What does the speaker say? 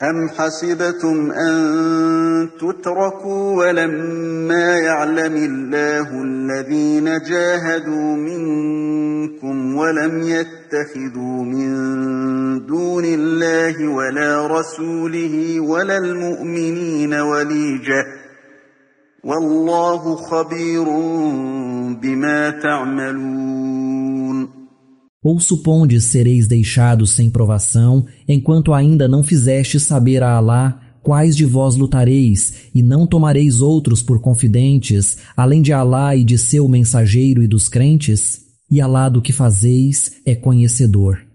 أَمْ حَسِبْتُمْ أَن تُتْرَكُوا وَلَمَّا يَعْلَمِ اللَّهُ الَّذِينَ جَاهَدُوا مِنكُمْ وَلَمْ يَتَّخِذُوا مِن دُونِ اللَّهِ وَلَا رَسُولِهِ وَلَا الْمُؤْمِنِينَ وَلِيجَةً ۚ وَاللَّهُ خَبِيرٌ بِمَا تَعْمَلُونَ. Ou supondes sereis deixados sem provação, enquanto ainda não fizestes saber a Alá quais de vós lutareis, e não tomareis outros por confidentes, além de Alá e de seu mensageiro e dos crentes? E Alá do que fazeis é conhecedor.